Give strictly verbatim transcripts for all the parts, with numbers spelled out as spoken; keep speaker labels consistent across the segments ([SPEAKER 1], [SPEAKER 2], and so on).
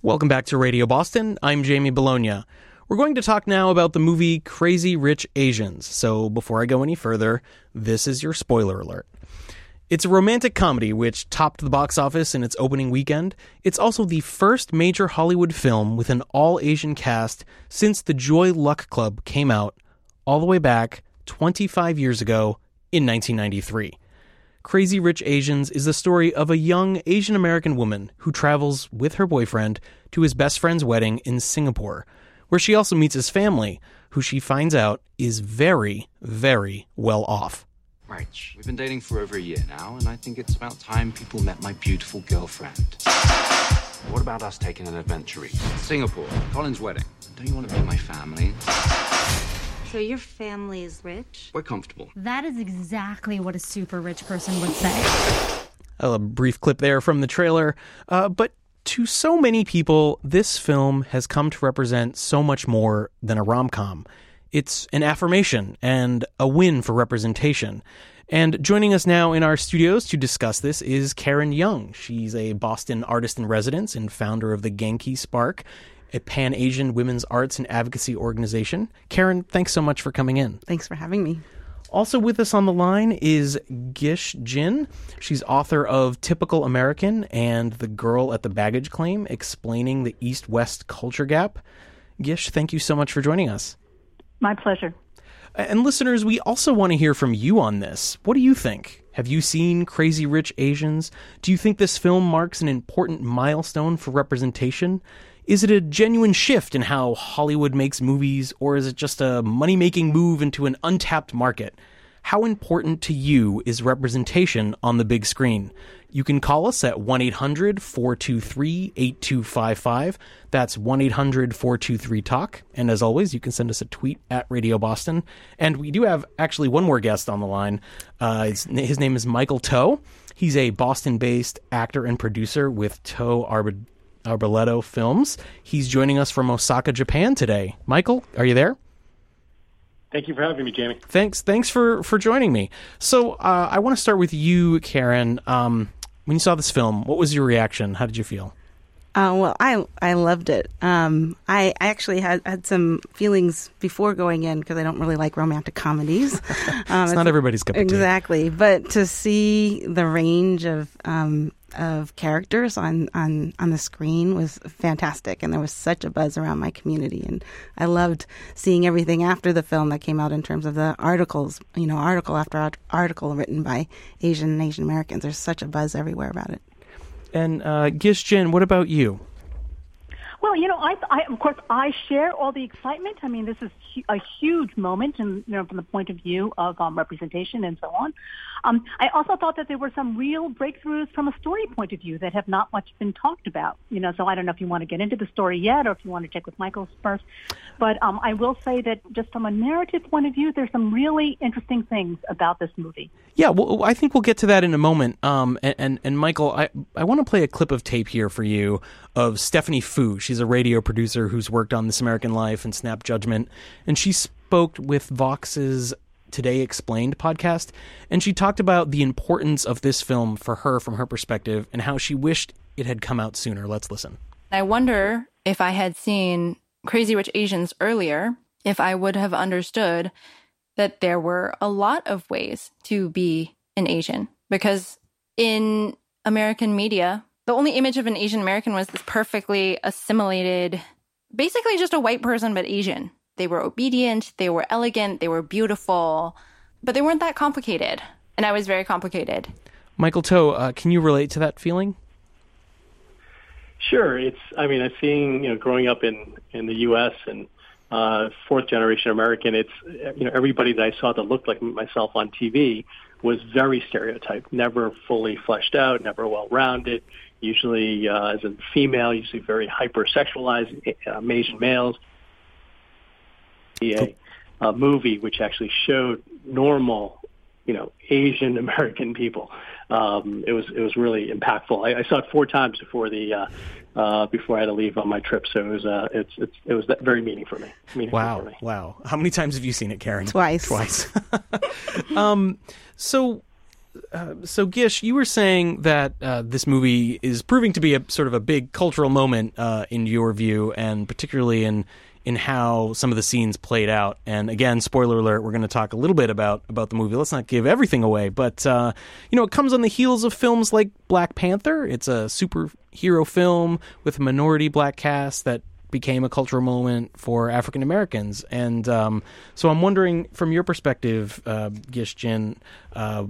[SPEAKER 1] Welcome back to Radio Boston. I'm Jamie Bologna. We're going to talk now about the movie Crazy Rich Asians. So before I go any further, this is your spoiler alert. It's a romantic comedy which topped the box office in its opening weekend. It's also the first major Hollywood film with an all-Asian cast since The Joy Luck Club came out all the way back twenty-five years ago in nineteen ninety-three. Crazy Rich Asians is the story of a young Asian American woman who travels with her boyfriend to his best friend's wedding in Singapore, where she also meets his family, who she finds out is very, very well off.
[SPEAKER 2] Right. We've been dating for over a year now, and I think it's about time people met my beautiful girlfriend. What about us taking an adventure east? Singapore, Colin's wedding. Don't you want to meet my family?
[SPEAKER 3] So your family is rich?
[SPEAKER 2] We're comfortable.
[SPEAKER 4] That is exactly what a super rich person would say.
[SPEAKER 1] A brief clip there from the trailer. Uh, but to so many people, this film has come to represent so much more than a rom-com. It's an affirmation and a win for representation. And joining us now in our studios to discuss this is Karen Young. She's a Boston artist in residence and founder of the Genki Spark, a Pan-Asian women's arts and advocacy organization. Karen, thanks so much for coming in.
[SPEAKER 5] Thanks for having me.
[SPEAKER 1] Also with us on the line is Gish Jin. She's author of Typical American and The Girl at the Baggage Claim, explaining the East-West culture gap. Gish, thank you so much for joining us.
[SPEAKER 6] My pleasure.
[SPEAKER 1] And listeners, we also want to hear from you on this. What do you think? Have you seen Crazy Rich Asians? Do you think this film marks an important milestone for representation? Is it a genuine shift in how Hollywood makes movies, or is it just a money-making move into an untapped market? How important to you is representation on the big screen? You can call us at one eight hundred four two three eight two five five. That's one eight hundred four two three talk. And as always, you can send us a tweet at Radio Boston. And we do have actually one more guest on the line. Uh, his, his name is Michael To. He's a Boston-based actor and producer with To Arb- Arboleto Films. He's joining us from Osaka, Japan today. Michael, are you there?
[SPEAKER 7] Thank you for having me, Jamie.
[SPEAKER 1] Thanks Thanks for, for joining me. So uh, I want to start with you, Karen. Um, when you saw this film, what was your reaction? How did you feel?
[SPEAKER 5] Uh, well, I I loved it. Um, I, I actually had, had some feelings before going in because I don't really like romantic comedies. Um,
[SPEAKER 1] it's not everybody's cup of tea.
[SPEAKER 5] Exactly. But to see the range of um, of characters on, on, on the screen was fantastic. And there was such a buzz around my community. And I loved seeing everything after the film that came out in terms of the articles, you know, article after article written by Asian and Asian Americans. There's such a buzz everywhere about it.
[SPEAKER 1] And uh, Gish Jin, what about you?
[SPEAKER 6] Well, you know, I, I of course I share all the excitement. I mean, this is hu- a huge moment, and you know, from the point of view of um, representation and so on. Um, I also thought that there were some real breakthroughs from a story point of view that have not much been talked about. You know, so I don't know if you want to get into the story yet, or if you want to check with Michael first. But um, I will say that just from a narrative point of view, there's some really interesting things about this movie.
[SPEAKER 1] Yeah, well, I think we'll get to that in a moment. Um, and, and, and Michael, I, I want to play a clip of tape here for you of Stephanie Fu. She's a radio producer who's worked on This American Life and Snap Judgment. And she spoke with Vox's Today Explained podcast. And she talked about the importance of this film for her from her perspective and how she wished it had come out sooner. Let's listen.
[SPEAKER 8] I wonder if I had seen Crazy Rich Asians earlier, if I would have understood that there were a lot of ways to be an Asian. Because in American media, the only image of an Asian American was this perfectly assimilated, basically just a white person, but Asian. They were obedient, they were elegant, they were beautiful, but they weren't that complicated. And I was very complicated. Michael
[SPEAKER 1] To, uh, can you relate to that feeling?
[SPEAKER 7] Sure. It's, I mean, I've seen, you know, growing up in, in the U S and uh, fourth generation American, it's, you know, everybody that I saw that looked like myself on T V was very stereotyped, never fully fleshed out, never well-rounded, usually uh, as a female, usually very hypersexualized uh, Asian males. A, a movie which actually showed normal, you know, Asian American people. Um, it was it was really impactful. I, I saw it four times before the uh, uh, before I had to leave on my trip, so it was uh, it's, it's it was very meaningful for me. Meaningful
[SPEAKER 1] wow,
[SPEAKER 7] for me.
[SPEAKER 1] wow! How many times have you seen it, Karen?
[SPEAKER 5] Twice.
[SPEAKER 1] Twice. um, so uh, so Gish, you were saying that uh, this movie is proving to be a sort of a big cultural moment uh, in your view, and particularly in in how some of the scenes played out. And again, spoiler alert, we're going to talk a little bit about, about the movie. Let's not give everything away. But, uh, you know, it comes on the heels of films like Black Panther. It's a superhero film with a minority black cast that became a cultural moment for African Americans. And um, so I'm wondering, from your perspective, uh, Gish Jin, uh,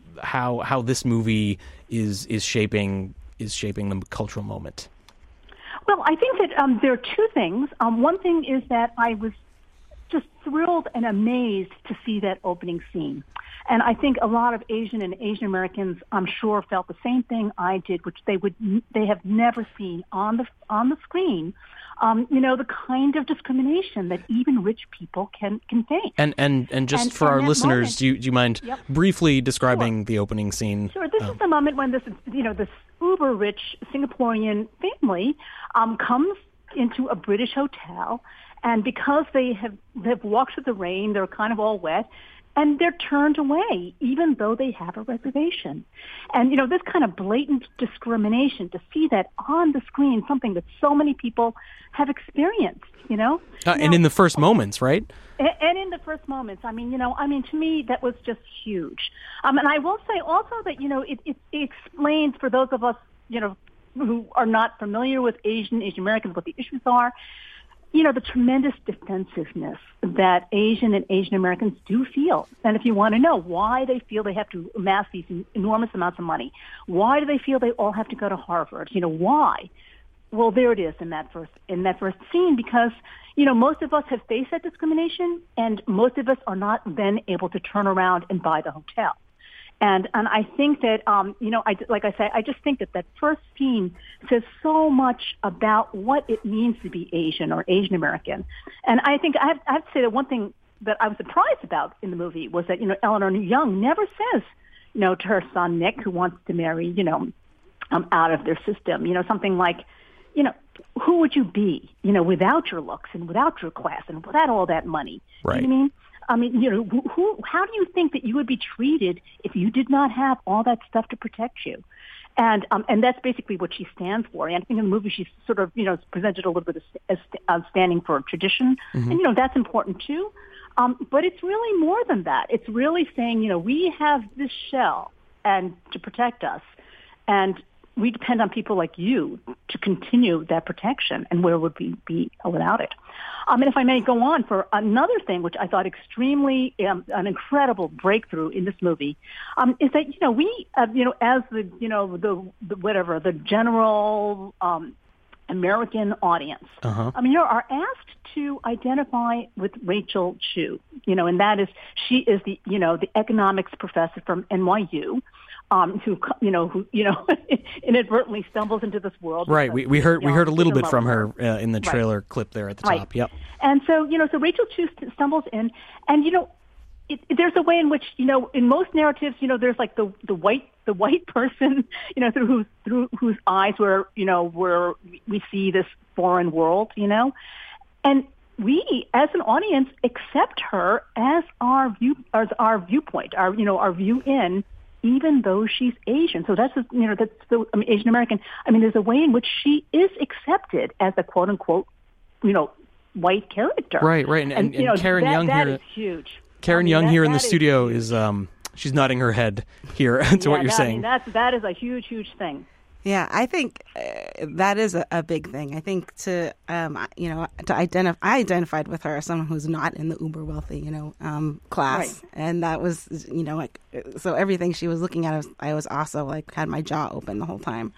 [SPEAKER 1] how how this movie is is shaping is shaping the cultural moment.
[SPEAKER 6] Well, I think that um, there are two things. Um, one thing is that I was just thrilled and amazed to see that opening scene. And I think a lot of Asian and Asian Americans, I'm sure, felt the same thing I did, which they would they have never seen on the on the screen. Um, you know, the kind of discrimination that even rich people can, can face.
[SPEAKER 1] And and and just
[SPEAKER 6] and,
[SPEAKER 1] for our listeners,
[SPEAKER 6] moment,
[SPEAKER 1] do you do you mind
[SPEAKER 6] yep.
[SPEAKER 1] briefly describing
[SPEAKER 6] sure.
[SPEAKER 1] the opening scene?
[SPEAKER 6] Sure. This
[SPEAKER 1] um,
[SPEAKER 6] is the moment when this, you know, this uber rich Singaporean family um, comes into a British hotel, and because they have they've walked through the rain, they're kind of all wet, and they're turned away, even though they have a reservation. And, you know, this kind of blatant discrimination, to see that on the screen, something that so many people have experienced, you know?
[SPEAKER 1] uh,
[SPEAKER 6] now,
[SPEAKER 1] and in the first moments, right?
[SPEAKER 6] And, and in the first moments, I mean, you know, I mean, to me, that was just huge. Um, and I will say also that, you know, it, it, it explains for those of us, you know, who are not familiar with Asian, Asian Americans, what the issues are, you know, the tremendous defensiveness that Asian and Asian Americans do feel. And if you want to know why they feel they have to amass these enormous amounts of money, why do they feel they all have to go to Harvard? You know, why? Well, there it is in that first in that first scene, because, you know, most of us have faced that discrimination, and most of us are not then able to turn around and buy the hotel. And and I think that, um, you know, I, like I say, I just think that that first scene says so much about what it means to be Asian or Asian American. And I think I have, I have to say that one thing that I was surprised about in the movie was that, you know, Eleanor Young never says, you know, to her son Nick, who wants to marry, you know, um, out of their system, you know, something like, you know, who would you be, you know, without your looks and without your class and without all that money?
[SPEAKER 1] Right.
[SPEAKER 6] You know what I mean? I mean, you know, who, who, how do you think that you would be treated if you did not have all that stuff to protect you? And um, and that's basically what she stands for. And I think in the movie she's sort of, you know, presented a little bit as, as standing for tradition. Mm-hmm. And, you know, that's important too. Um, but it's really more than that. It's really saying, you know, we have this shell and to protect us. And we depend on people like you to continue that protection, and where would we be without it? Um, and if I may go on for another thing, which I thought extremely um, an incredible breakthrough in this movie, um, is that, you know, we, uh, you know, as the, you know, the, the whatever, the general um, American audience,
[SPEAKER 1] uh-huh.
[SPEAKER 6] I mean, you know, are asked to identify with Rachel Chu, you know, and that is, she is the, you know, the economics professor from N Y U. Um, who you know who you know inadvertently stumbles into this world.
[SPEAKER 1] Right. We we heard we heard a little bit from her
[SPEAKER 6] her.
[SPEAKER 1] Uh, in the trailer
[SPEAKER 6] right.
[SPEAKER 1] clip there at the
[SPEAKER 6] right.
[SPEAKER 1] top. Yep.
[SPEAKER 6] And so you know, so Rachel Chu stumbles in, and you know, it, there's a way in which, you know, in most narratives, you know, there's like the the white the white person, you know, through whose through whose eyes where you know where we see this foreign world, you know, and we as an audience accept her as our view as our viewpoint, our you know our view in. Even though she's Asian. So that's, you know, that's the I mean, Asian American. I mean, there's a way in which she is accepted as a quote unquote, you know, white character.
[SPEAKER 1] Right, right. And, and,
[SPEAKER 6] and, you know,
[SPEAKER 1] and Karen
[SPEAKER 6] that,
[SPEAKER 1] Young
[SPEAKER 6] that
[SPEAKER 1] here.
[SPEAKER 6] Is huge.
[SPEAKER 1] Karen
[SPEAKER 6] I mean,
[SPEAKER 1] Young
[SPEAKER 6] that,
[SPEAKER 1] here in the
[SPEAKER 6] is
[SPEAKER 1] studio
[SPEAKER 6] huge.
[SPEAKER 1] is, um, she's nodding her head here to
[SPEAKER 6] yeah,
[SPEAKER 1] what you're
[SPEAKER 6] that,
[SPEAKER 1] saying.
[SPEAKER 6] I mean, that's, that is a huge, huge thing.
[SPEAKER 5] Yeah, I think uh, that is a, a big thing. I think to, um, you know, to identify, I identified with her as someone who's not in the uber wealthy, you know, um, class.
[SPEAKER 6] Right.
[SPEAKER 5] And that was, you know, like, so everything she was looking at, I was, I was also like, had my jaw open the whole time.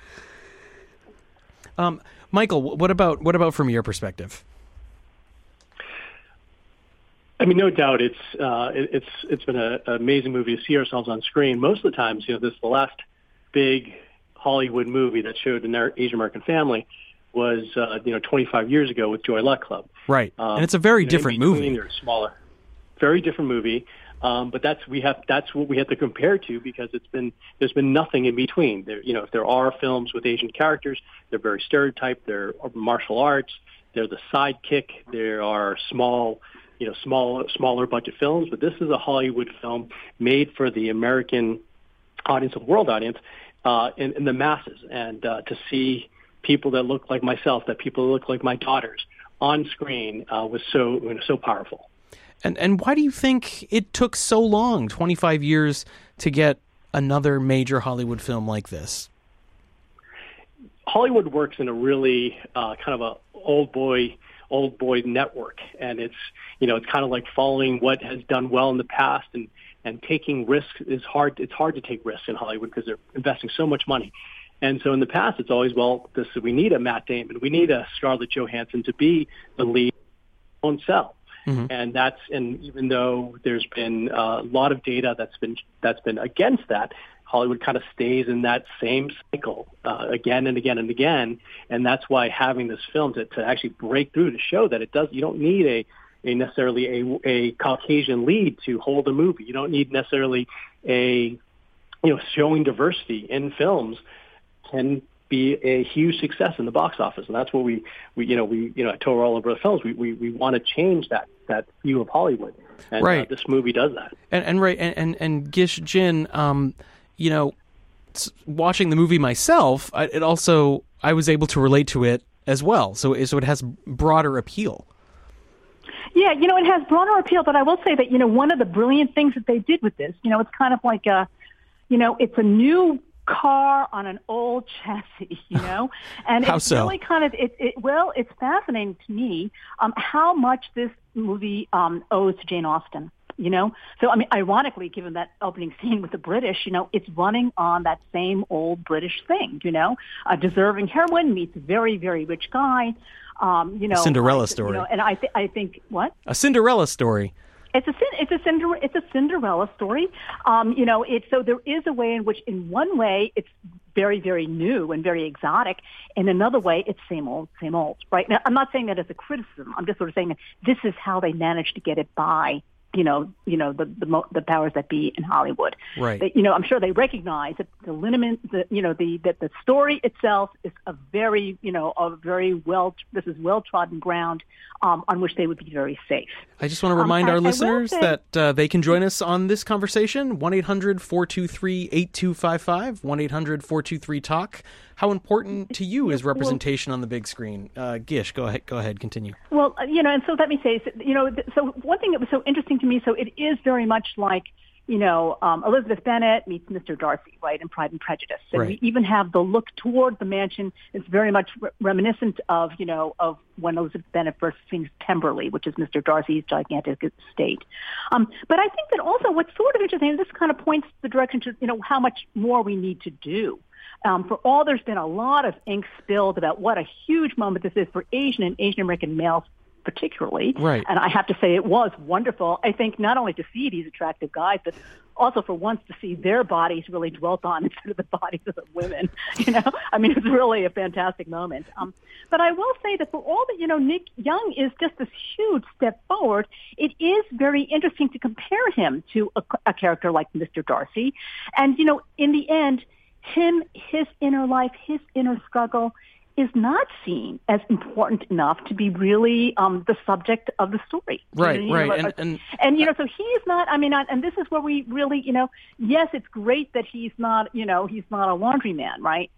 [SPEAKER 1] Um, Michael, what about, what about from your perspective?
[SPEAKER 7] I mean, no doubt, it's uh, it, it's it's been a, an amazing movie to see ourselves on screen. Most of the times, you know, this is the last big Hollywood movie that showed an Asian American family was, uh, you know, twenty-five years ago with Joy Luck Club.
[SPEAKER 1] Right,
[SPEAKER 7] um,
[SPEAKER 1] and it's a very
[SPEAKER 7] you know,
[SPEAKER 1] different movie.
[SPEAKER 7] They're smaller, very different movie. Um, but that's we have that's what we have to compare to, because it's been there's been nothing in between. There, you know, if there are films with Asian characters, they're very stereotyped. They're martial arts. They're the sidekick. There are small, you know, small smaller budget films. But this is a Hollywood film made for the American audience, a world audience, uh, in, in the masses, and uh, to see people that look like myself, that people that look like my daughters on screen uh, was so you know, so powerful.
[SPEAKER 1] And and why do you think it took so long, twenty-five years, to get another major Hollywood film like this?
[SPEAKER 7] Hollywood works in a really uh, kind of a old boy old boy network, and it's you know it's kind of like following what has done well in the past, and and taking risks is hard. It's hard to take risks in Hollywood because they're investing so much money. And so in the past, it's always, well, this we need a Matt Damon, we need a Scarlett Johansson to be the lead, won't sell. Mm-hmm. And that's and even though there's been a lot of data that's been that's been against that, Hollywood kind of stays in that same cycle uh, again and again and again. And that's why having this film to, to actually break through to show that it does, you don't need a, a necessarily a, a Caucasian lead to hold a movie. You don't need necessarily a, you know, showing diversity in films can be a huge success in the box office. And that's what we, we you know, we, you know, at Total All Over the Films, we, we, we want to change that, that view of Hollywood. And
[SPEAKER 1] right.
[SPEAKER 7] uh, this movie does that.
[SPEAKER 1] And, and right. And, and, and Gish Jin, um, you know, watching the movie myself, I, it also, I was able to relate to it as well. So, so it has broader appeal.
[SPEAKER 6] Yeah, you know, it has broader appeal, but I will say that, you know, one of the brilliant things that they did with this, you know, it's kind of like a, you know, it's a new car on an old chassis, you know, and
[SPEAKER 1] how
[SPEAKER 6] it's
[SPEAKER 1] so?
[SPEAKER 6] really kind of, it, it, well, it's fascinating to me um, how much this movie um, owes to Jane Austen. You know, so I mean, ironically, given that opening scene with the British, you know, it's running on that same old British thing. You know, a deserving heroine meets a very, very rich guy. Um, you know,
[SPEAKER 1] a Cinderella
[SPEAKER 6] I,
[SPEAKER 1] story.
[SPEAKER 6] You know, and I, th- I think what
[SPEAKER 1] a Cinderella story.
[SPEAKER 6] It's a it's a Cinder it's a Cinderella story. Um, you know, it's so there is a way in which, in one way, it's very, very new and very exotic. In another way, it's same old, same old. Right? Now, I'm not saying that as a criticism. I'm just sort of saying that this is how they managed to get it by. You know, you know the the, mo- the powers that be in Hollywood.
[SPEAKER 1] Right.
[SPEAKER 6] They, you know, I'm sure they recognize that the lineament, the you know, the that the story itself is a very, you know, a very well. This is well trodden ground um, on which they would be very safe.
[SPEAKER 1] I just want to remind
[SPEAKER 6] um,
[SPEAKER 1] our
[SPEAKER 6] I,
[SPEAKER 1] listeners
[SPEAKER 6] I say,
[SPEAKER 1] that uh, they can join us on this conversation. one eight hundred four two three eight two five five. one eight hundred four two three talk. How important to you is representation on the big screen? Uh, Gish, go ahead. Go ahead. Continue.
[SPEAKER 6] Well, you know, and so let me say, you know, so one thing that was so interesting to me, so it is very much like, you know, um, Elizabeth Bennet meets Mister Darcy, right, in Pride and Prejudice. And
[SPEAKER 1] right.
[SPEAKER 6] we even have the look toward the mansion. It's very much re- reminiscent of, you know, of when Elizabeth Bennet first sings Pemberley, which is Mister Darcy's gigantic estate. Um, but I think that also what's sort of interesting, and this kind of points the direction to, you know, how much more we need to do. Um, for all, there's been a lot of ink spilled about what a huge moment this is for Asian and Asian American males particularly.
[SPEAKER 1] Right.
[SPEAKER 6] And I have to say it was wonderful, I think, not only to see these attractive guys, but also for once to see their bodies really dwelt on instead of the bodies of the women. You know, I mean, it's really a fantastic moment. Um, but I will say that for all that, you know, Nick Young is just this huge step forward, it is very interesting to compare him to a, a character like Mister Darcy. And, you know, in the end, him, his inner life, his inner struggle is not seen as important enough to be really um, the subject of the story.
[SPEAKER 1] Right,
[SPEAKER 6] you know,
[SPEAKER 1] right.
[SPEAKER 6] and,
[SPEAKER 1] and, and,
[SPEAKER 6] and, you know, so he's not, I mean, and this is where we really, you know, yes, it's great that he's not, you know, he's not a laundryman, right?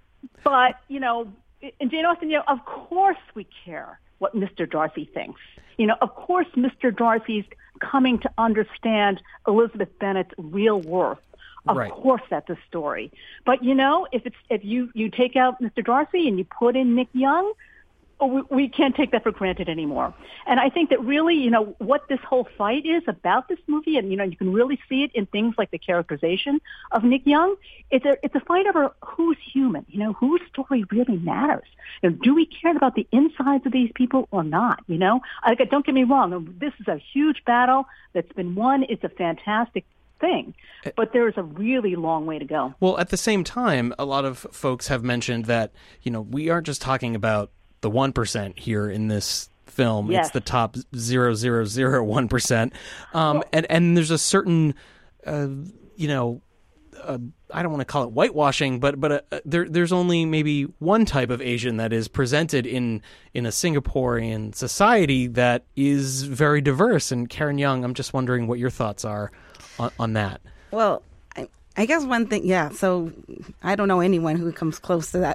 [SPEAKER 6] But, you know, in Jane Austen, you know, of course we care what Mister Darcy thinks. You know, of course Mister Darcy's coming to understand Elizabeth Bennet's real worth. Of
[SPEAKER 1] right.
[SPEAKER 6] course, that's a story. But you know, if it's if you, you take out Mister Darcy and you put in Nick Young, we, we can't take that for granted anymore. And I think that really, you know, what this whole fight is about this movie, and you know, you can really see it in things like the characterization of Nick Young. It's a it's a fight over who's human. You know, whose story really matters. You know, do we care about the insides of these people or not? You know, like, don't get me wrong. This is a huge battle that's been won. It's a fantastic thing, but there's a really long way to go.
[SPEAKER 1] Well, at the same time, a lot of folks have mentioned that, you know, we aren't just talking about the one percent here in this film.
[SPEAKER 6] Yes.
[SPEAKER 1] It's the top zero point zero zero one percent. Um, well, and, and there's a certain, uh, you know, uh, I don't want to call it whitewashing, but but uh, there there's only maybe one type of Asian that is presented in, in a Singaporean society that is very diverse. And Karen Young, I'm just wondering what your thoughts are on, on that.
[SPEAKER 5] Well, I, I guess one thing, yeah. So I don't know anyone who comes close to that.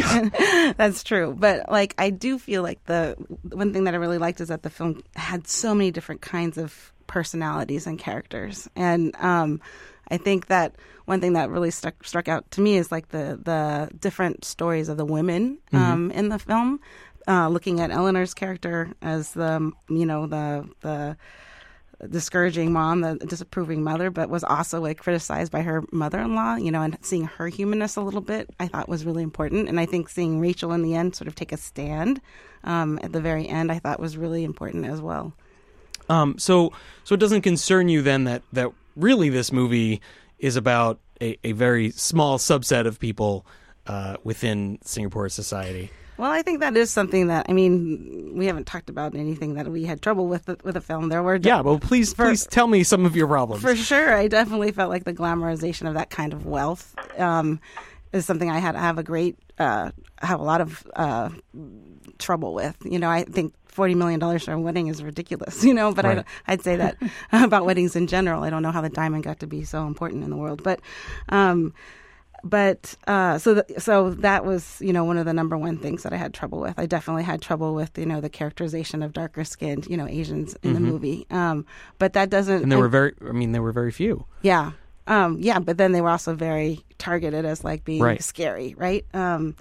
[SPEAKER 1] Yeah.
[SPEAKER 5] That's true. But like, I do feel like the one thing that I really liked is that the film had so many different kinds of personalities and characters. And um, I think that one thing that really struck struck out to me is like the the different stories of the women um, mm-hmm. in the film. Uh, looking at Eleanor's character as the you know the the discouraging mom, the disapproving mother, but was also like criticized by her mother-in-law, you know, and seeing her humanness a little bit, I thought was really important. And I think seeing Rachel in the end sort of take a stand um, at the very end, I thought was really important as well.
[SPEAKER 1] Um, so, so it doesn't concern you then that, that really this movie is about a, a very small subset of people uh, within Singapore society?
[SPEAKER 5] Well, I think that is something that, I mean, we haven't talked about anything that we had trouble with with the film. There were de-
[SPEAKER 1] yeah, well, please, for, please tell me some of your problems.
[SPEAKER 5] For sure, I definitely felt like the glamorization of that kind of wealth um, is something I had have a great, uh, have a lot of uh, trouble with. You know, I think forty million dollars for a wedding is ridiculous. You know, but right. I, I'd say that about weddings in general. I don't know how the diamond got to be so important in the world, but. Um, But uh, so th- so that was, you know, one of the number one things that I had trouble with. I definitely had trouble with, you know, the characterization of darker skinned, you know, Asians in mm-hmm. the movie. Um, but that doesn't.
[SPEAKER 1] And there were very, I mean, there were very few.
[SPEAKER 5] Yeah. Um, yeah. But then they were also very targeted as like being
[SPEAKER 1] right.
[SPEAKER 5] scary. Right. Um,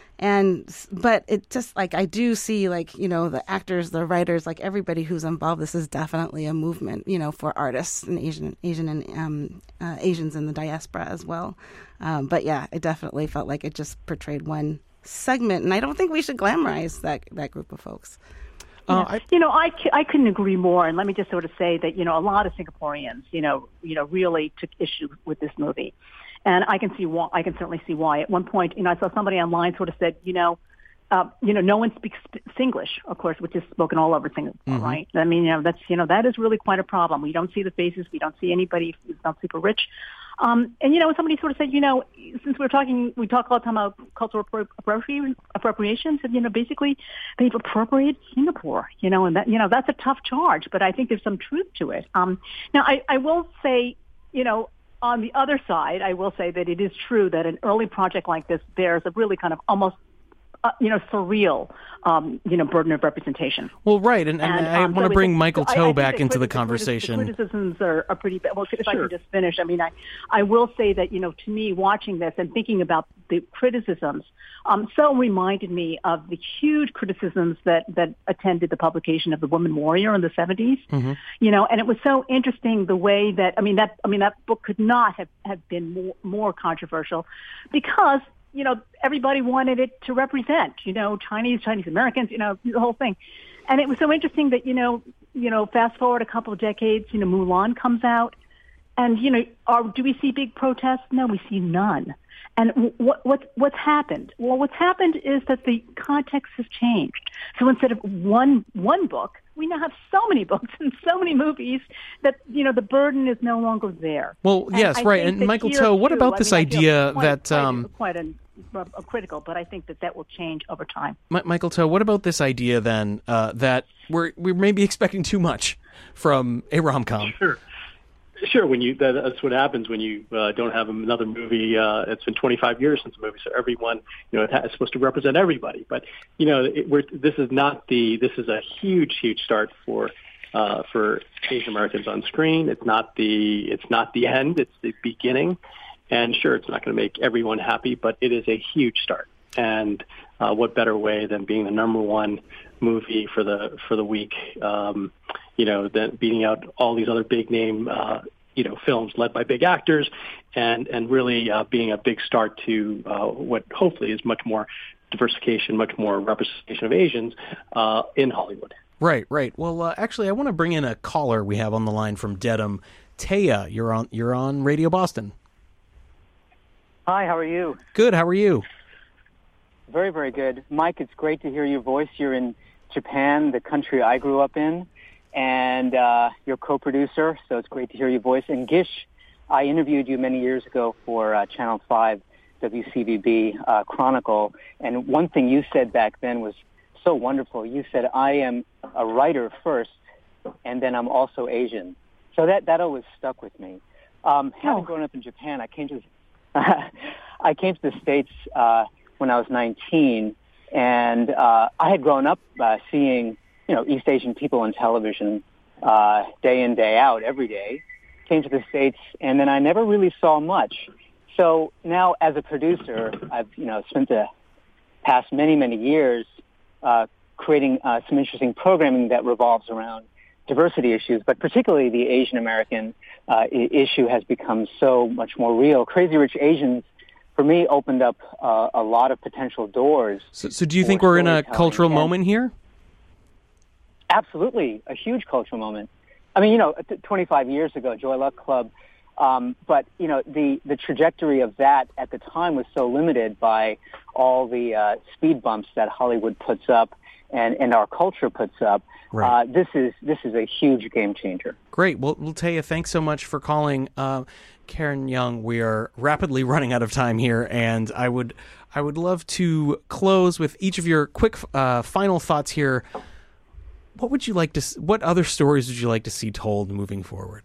[SPEAKER 5] and but it just like I do see like, you know, the actors, the writers, like everybody who's involved. This is definitely a movement, you know, for artists and Asian, Asian and um, uh, Asians in the diaspora as well. Um, but yeah, it definitely felt like it just portrayed one segment, and I don't think we should glamorize that that group of folks.
[SPEAKER 6] Uh, I, you know, I, I couldn't agree more. And let me just sort of say that, you know, a lot of Singaporeans, you know, you know, really took issue with this movie. And I can see why, I can certainly see why. At one point, you know, I saw somebody online sort of said, you know, uh, you know, no one speaks Singlish, of course, which is spoken all over Singapore, mm-hmm. right? I mean, you know, that's, you know, that is really quite a problem. We don't see the faces. We don't see anybody who's not super rich. Um, and, you know, somebody sort of said, you know, since we're talking, we talk all the time about cultural appropri- appropriations, and, you know, basically they've appropriated Singapore, you know, and that, you know, that's a tough charge, but I think there's some truth to it. Um, now, I, I will say, you know, on the other side, I will say that it is true that an early project like this bears a really kind of almost, uh, you know, surreal, um, you know, burden of representation.
[SPEAKER 1] Well, right, and, and, and I um, want to so bring Michael
[SPEAKER 6] so
[SPEAKER 1] Toe
[SPEAKER 6] I, I
[SPEAKER 1] back into the,
[SPEAKER 6] the
[SPEAKER 1] conversation.
[SPEAKER 6] The criticisms are, are pretty bad. Well, if
[SPEAKER 7] sure.
[SPEAKER 6] I can just finish, I mean, I, I will say that, you know, to me, watching this and thinking about the criticisms, um, so reminded me of the huge criticisms that, that attended the publication of The Woman Warrior in the seventies. Mm-hmm. You know, and it was so interesting the way that, I mean, that, I mean, that book could not have, have been more, more controversial because, you know, everybody wanted it to represent, you know, Chinese, Chinese Americans, you know, the whole thing. And it was so interesting that, you know, you know, fast forward a couple of decades, you know, Mulan comes out and, you know, are, do we see big protests? No, we see none. And what, what, what's happened? Well, what's happened is that the context has changed. So instead of one, one book, we now have so many books and so many movies that, you know, the burden is no longer there.
[SPEAKER 1] Well,
[SPEAKER 6] and
[SPEAKER 1] yes,
[SPEAKER 6] I
[SPEAKER 1] right. And Michael Toe, what about this
[SPEAKER 6] I mean,
[SPEAKER 1] idea
[SPEAKER 6] quite,
[SPEAKER 1] that...
[SPEAKER 6] Quite,
[SPEAKER 1] um,
[SPEAKER 6] quite a, a, a critical, but I think that that will change over time.
[SPEAKER 1] M- Michael Toe, what about this idea then uh, that we're, we're maybe expecting too much from a rom-com?
[SPEAKER 7] Sure. Sure, when you that, that's what happens when you uh, don't have another movie. Uh, it's been twenty-five years since a movie, so everyone, you know, it's supposed to represent everybody. But you know, it, we're, this is not the. This is a huge, huge start for uh, for Asian Americans on screen. It's not the. It's not the end. It's the beginning. And sure, it's not going to make everyone happy, but it is a huge start. And uh, what better way than being the number one movie for the for the week? Um, you know, than beating out all these other big name, uh, you know, films led by big actors, and and really uh, being a big start to uh, what hopefully is much more diversification, much more representation of Asians uh, in Hollywood.
[SPEAKER 1] Right, right. Well, uh, actually, I want to bring in a caller we have on the line from Dedham. Taya, you're on you're on Radio Boston.
[SPEAKER 9] Hi, how are you?
[SPEAKER 1] Good. How are you?
[SPEAKER 9] Very, very good. Mike, it's great to hear your voice. You're in Japan, the country I grew up in, and uh, you're co-producer, so it's great to hear your voice. And Gish, I interviewed you many years ago for uh, Channel five W C V B uh, Chronicle, and one thing you said back then was so wonderful. You said, I am a writer first, and then I'm also Asian. So that, that always stuck with me. Um, having grown up in Japan, I came to I came to the States uh, when I was nineteen, and uh, I had grown up uh, seeing, you know, East Asian people on television uh, day in, day out, every day. Came to the States, and then I never really saw much. So now, as a producer, I've, you know, spent the past many, many years uh, creating uh, some interesting programming that revolves around diversity issues, but particularly the Asian American uh, I- issue has become so much more real. Crazy Rich Asians, for me, opened up uh, a lot of potential doors.
[SPEAKER 1] So, so do you think we're in a cultural
[SPEAKER 9] and
[SPEAKER 1] moment here?
[SPEAKER 9] Absolutely, a huge cultural moment. I mean, you know, t- twenty-five years ago, Joy Luck Club, um, but, you know, the, the trajectory of that at the time was so limited by all the uh, speed bumps that Hollywood puts up and, and our culture puts up.
[SPEAKER 1] Right.
[SPEAKER 9] Uh, this is this is a huge game changer.
[SPEAKER 1] Great. Well, we'll tell you, thanks so much for calling. Uh, Karen Young, we are rapidly running out of time here, and I would I would love to close with each of your quick uh, final thoughts here. What would you like to? What other stories would you like to see told moving forward?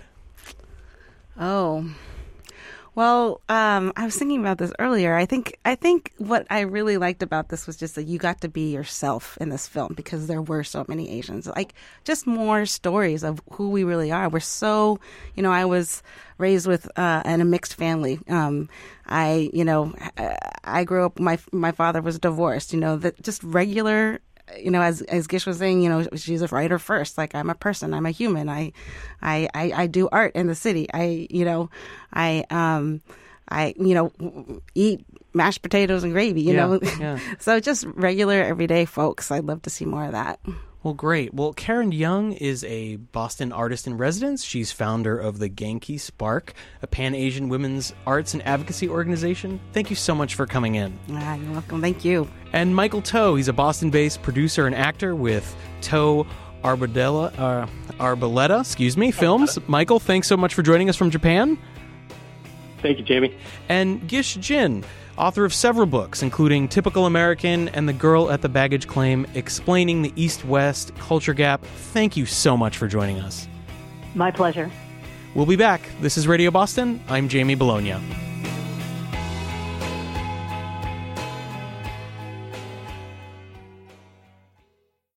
[SPEAKER 5] Oh, well, um, I was thinking about this earlier. I think I think what I really liked about this was just that you got to be yourself in this film because there were so many Asians. Like, just more stories of who we really are. We're so, you know, I was raised with uh, in a mixed family. Um, I, you know, I grew up. My my father was divorced. You know, that just regular. You know, as as Gish was saying, you know, she's a writer first. Like, I'm a person, I'm a human. I, I, I, I do art in the city. I, you know, I, um, I, you know, eat mashed potatoes and gravy. You
[SPEAKER 1] Yeah,
[SPEAKER 5] know,
[SPEAKER 1] yeah.
[SPEAKER 5] So just regular, everyday folks. I'd love to see more of that.
[SPEAKER 1] Well, great. Well, Karen Young is a Boston artist in residence. She's founder of the Genki Spark, a Pan-Asian women's arts and advocacy organization. Thank you so much for coming in.
[SPEAKER 5] Ah, you're welcome. Thank you.
[SPEAKER 1] And Michael Toe, he's a Boston-based producer and actor with Toe Arboleda, uh, Arboleda, excuse me, Films. Michael, thanks so much for joining us from Japan.
[SPEAKER 7] Thank you, Jamie.
[SPEAKER 1] And Gish Jin, author of several books, including Typical American and The Girl at the Baggage Claim, explaining the East-West culture gap. Thank you so much for joining us.
[SPEAKER 6] My pleasure.
[SPEAKER 1] We'll be back. This is Radio Boston. I'm Jamie Bologna.